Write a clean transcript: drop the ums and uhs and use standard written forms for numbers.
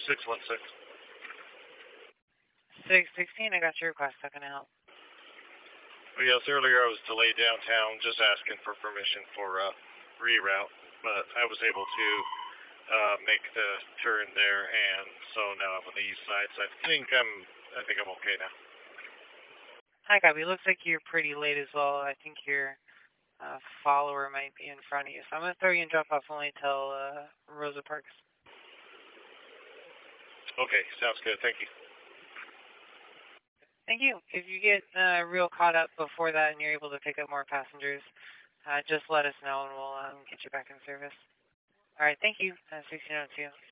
616. 616, I got your request. How can I help? Well, yes, earlier I was delayed downtown just asking for permission for reroute, but I was able to make the turn there, and so now I'm on the east side, so I think I'm okay now. Hi, Gabby. Looks like you're pretty late as well. I think your follower might be in front of you. So I'm going to throw you in drop-off only till Rosa Parks. Okay, sounds good. Thank you. Thank you. If you get real caught up before that and you're able to pick up more passengers, just let us know and we'll get you back in service. All right, thank you. 1602.